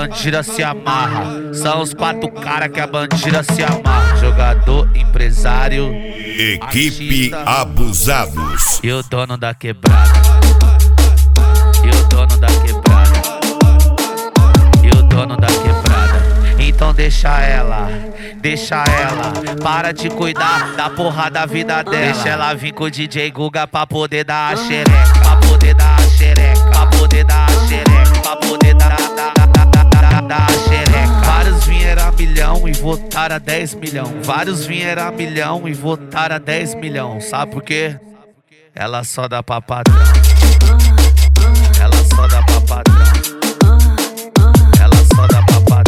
bandida se amarra. São os 4 cara que a bandida se amarra. Jogador, empresário, Equipe artista Abusados. e o dono da quebrada. E o dono da quebrada. E o dono da quebrada. Então deixa ela, para de cuidar da porra da vida dela. Deixa ela vir com o DJ Guga pra poder dar a xereca, pra poder dar a xereca, pra poder dar a xereca, pra poder dar a xereca. Vários vieram a milhão e votaram a 10 milhão. Vários vieram a milhão e votaram a 10 milhão. Sabe por quê? Ela só dá pra patrão. Ela só dá pra patrão. Ela só dá pra patrão.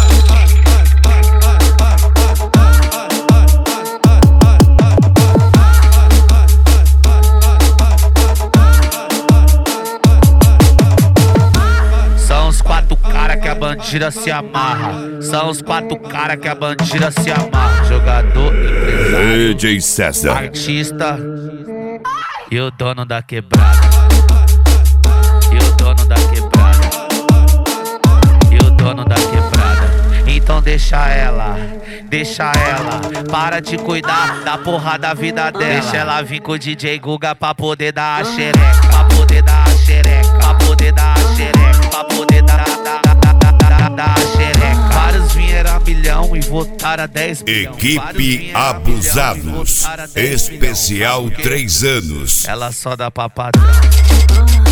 São os 4 cara que a bandida se amarra. São os 4 cara que a bandida se amarra. Jogador, empresário, DJ César. artista e o dono da quebrada. E o dono da quebrada. E o dono da quebrada. Então deixa ela, para de cuidar da porra da vida dela. Deixa ela vir com o DJ Guga pra poder dar a xereca, pra poder dar a xereca, pra poder dar a xereca, pra poder dar a xereca. Vários vieram a milhão e votaram a 10 milhão. Equipe Abusados. Especial 3 anos. Ela só dá pra patrão.